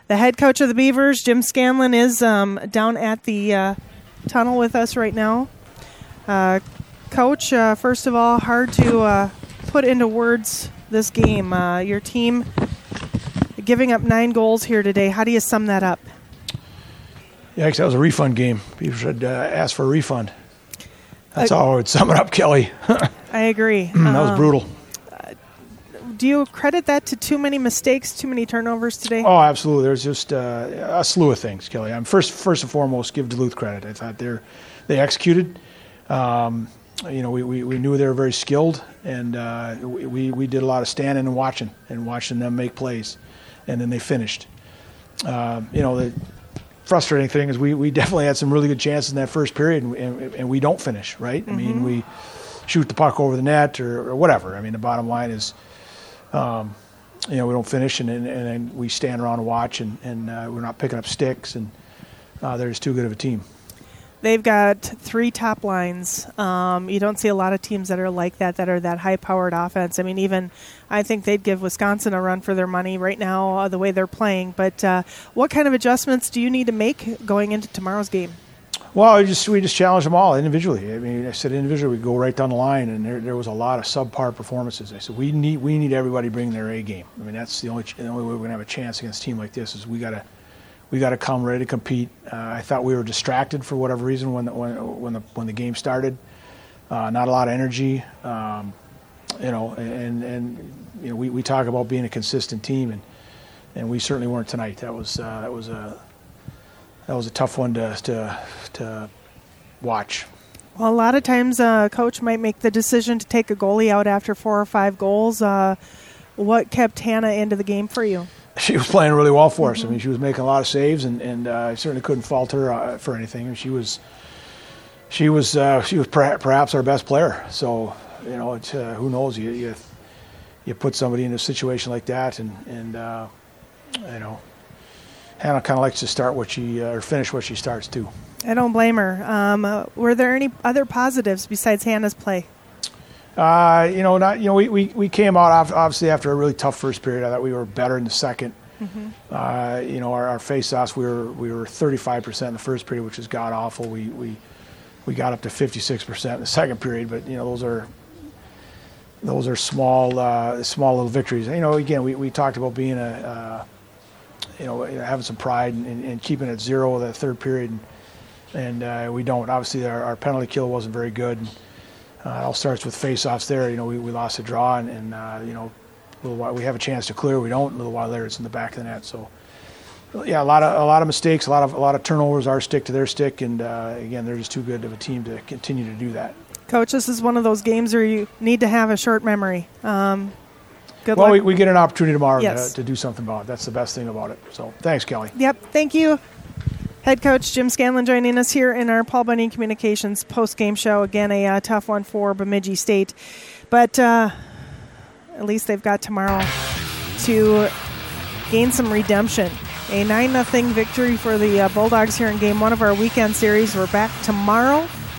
The head coach of the Beavers, Jim Scanlon, is down at the tunnel with us right now. Coach, first of all, hard to put into words this game. Your team giving up 9 goals here today. How do you sum that up? Yeah, that was a refund game. Beavers had asked for a refund. That's how I would sum it up, Kelly. I agree. That was brutal. Do you credit that to too many mistakes, too many turnovers today? Oh, absolutely. There's just a slew of things, Kelly. First and foremost, give Duluth credit. I thought they executed. We knew they were very skilled, and we did a lot of standing and watching them make plays, and then they finished. The frustrating thing is we definitely had some really good chances in that first period, and we don't finish, right? Mm-hmm. I mean, we shoot the puck over the net or whatever. I mean, the bottom line is, we don't finish, and then we stand around and watch, and we're not picking up sticks, and they're just too good of a team. They've got 3 top lines. You don't see a lot of teams that are like that are that high-powered offense. I mean, I think they'd give Wisconsin a run for their money right now, the way they're playing. But what kind of adjustments do you need to make going into tomorrow's game? Well, we just challenged them all individually. I mean, I said individually we go right down the line, and there was a lot of subpar performances. I said we need everybody bring their A game. I mean, that's the only way we're going to have a chance against a team like this is we got to come ready to compete. I thought we were distracted for whatever reason when the game started. Not a lot of energy, we talk about being a consistent team, and we certainly weren't tonight. That was a tough one to watch. Well, a lot of times a coach might make the decision to take a goalie out after 4 or 5 goals. What kept Hannah into the game for you? She was playing really well for us. I mean, she was making a lot of saves, and I certainly couldn't fault her for anything. She was perhaps our best player. So, it's who knows? You put somebody in a situation like that, and Hannah kind of likes to start or finish what she starts too. I don't blame her. Were there any other positives besides Hannah's play? We came out obviously after a really tough first period. I thought we were better in the second. Mm-hmm. Our face-offs, we were 35% in the first period, which is god awful. We got up to 56% in the second period, but those are small little victories. Again, we talked about being having some pride and keeping it 0 the third period, and we don't. Obviously, our penalty kill wasn't very good. It all starts with face-offs there. We lost a draw, and a little while we have a chance to clear. We don't. A little while later, it's in the back of the net. So, yeah, a lot of mistakes, a lot of turnovers. Our stick to their stick, and again, they're just too good of a team to continue to do that. Coach, this is one of those games where you need to have a short memory. Good luck. We get an opportunity tomorrow yes. to do something about it. That's the best thing about it. So, thanks, Kelly. Yep, thank you. Head coach Jim Scanlon joining us here in our Paul Bunyan Communications post-game show. Again, a tough one for Bemidji State. But at least they've got tomorrow to gain some redemption. A 9-0 victory for the Bulldogs here in Game 1 of our weekend series. We're back tomorrow